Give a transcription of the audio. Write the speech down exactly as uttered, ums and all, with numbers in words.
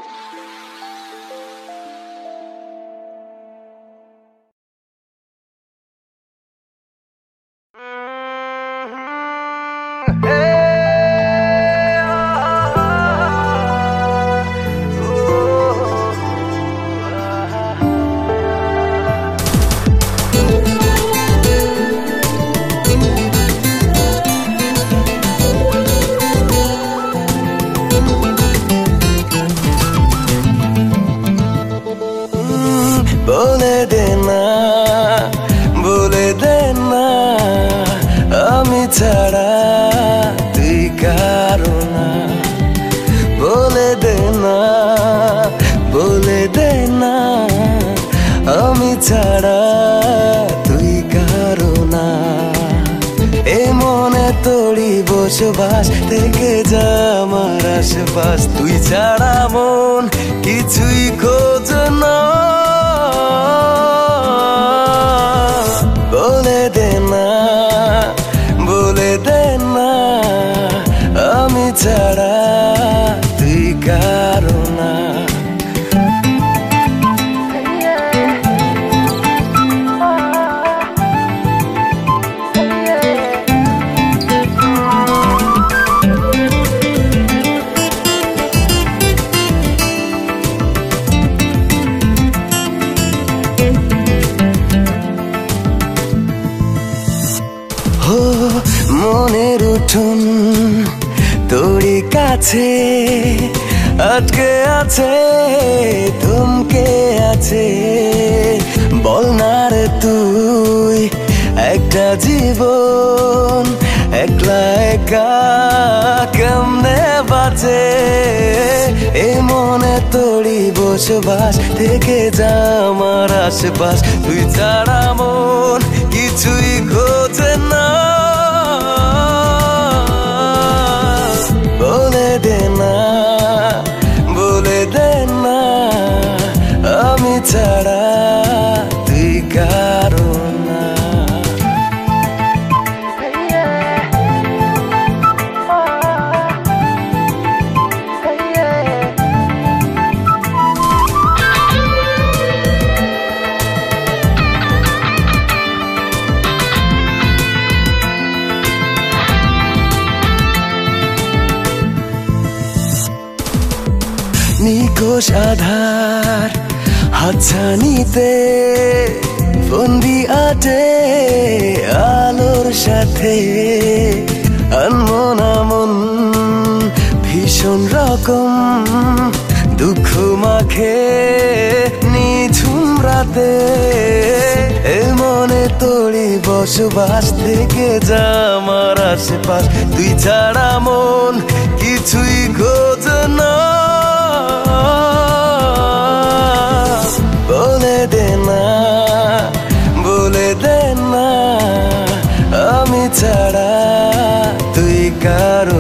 बोले देना बोले देना आमी छाड़ा तुई कारो ना बोले देना बोले देना आमी छाड़ा तुई कारो ना ए मने तोड़ी बसबास থেকে যা আমার আশেপাশ তুই ছাড়া মন কিছুই খোঁজে না बोले देना बोले देना आमी छाड़ा तुई कारो ना মনের উঠুন তোরই কাছে আটকে আছে থমকে আছে বল না রে তুই একটা জীবন একলা একা কেমনে বাঁচে এই মনে তোরই বসবাস থেকে যা আমার আশেপাশ তুই ছাড়া মন কিছুই খোঁজে না बोले देना बोले देना आमी छाड़ा तुई कारो ना নিকোষ আধার হাতছানিতে বন্দি আটে আলোর সাথে আনমনা মন ভীষণ রকম দুঃখ মাখে নিঝুম রাতে এ মনে তোরই বসবাস থেকে যা আমার আশেপাশ তুই ছাড়া মন কিছুই খোঁজে না बोले देना बोले देना आमी छाड़ा तुई कारो